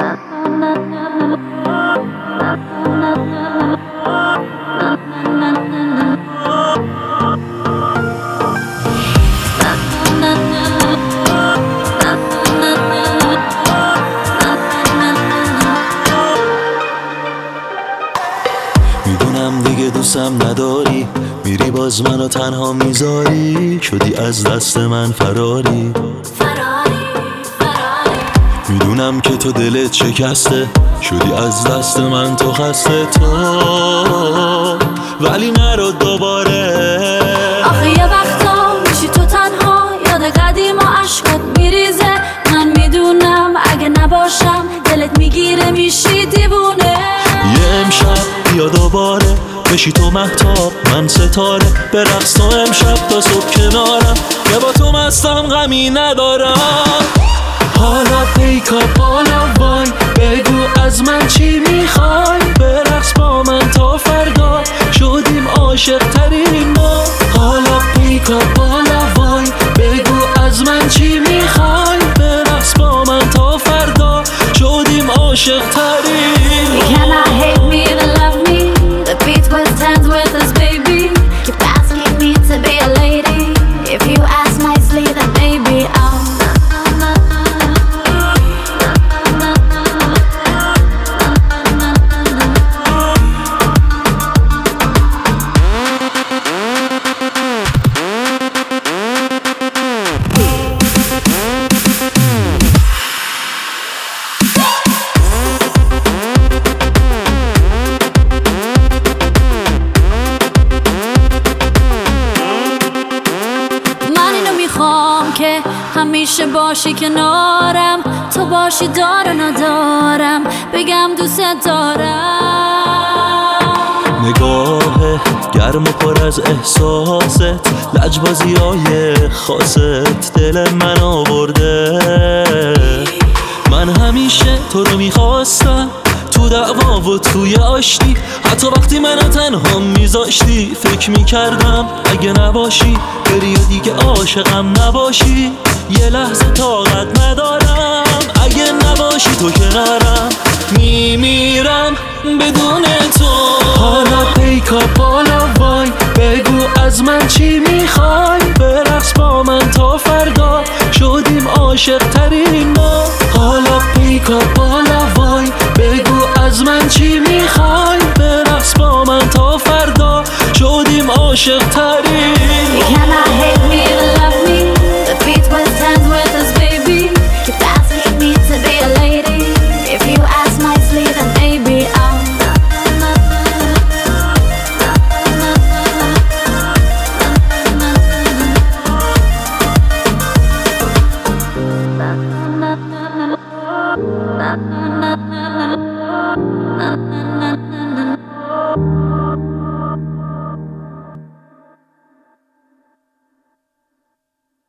میدونم دیگه دوستم نداری، میری باز منو تنها میذاری، شدی از دست من فراری. میدونم که تو دلت شکسته، شدی از دست من تو خسته تو، ولی نرو دوباره. آخه یه وقتا میشی تو تنها، یاد قدیم و عشقت میریزه. من میدونم اگه نباشم دلت میگیره، میشی دیوونه. یه امشب بیا دوباره، بشی تو مهتاب من ستاره، برقص تو امشب تا صبح کنارم، که با تو مستم غمی ندارم. حالا پیکاپ حالا وای، بگو از من چی میخوای، برقص با من تا فردا، شدیم عاشق ترین ما. حالا پیکاپ حالا وای، بگو از من چی میخوای، برقص با من تا فردا، شدیم عاشق ترین ما. You cannot hate me to love me, the beat was dance with us baby. Keep asking me to be a lady, if you ask nicely then maybe I'll. که همیشه باشی کنارم، تو باشی دار و ندارم، بگم دوست دارم. نگاه گرم و پر از احساست، لجبازی های خاصت دل من آورده. من همیشه تو رو میخواستم، تو دعوا و توی آشتی، حتی وقتی منو تنها میذاشتی، فکر میکردم اگه نباشی بری و دیگه عاشقم نباشی. یه لحظه طاقت ندارم، اگه نباشی تو کنارم، میمیرم بدون تو. حالا پیکاپ حالا وای، بگو از من چی میخوای، برقص با من تا فردا، شدیم عاشق ترین ما. حالا پیکاپ حالا وای، بگو از من چی میخوای، برقص با من تا فردا، شدیم عاشق ترین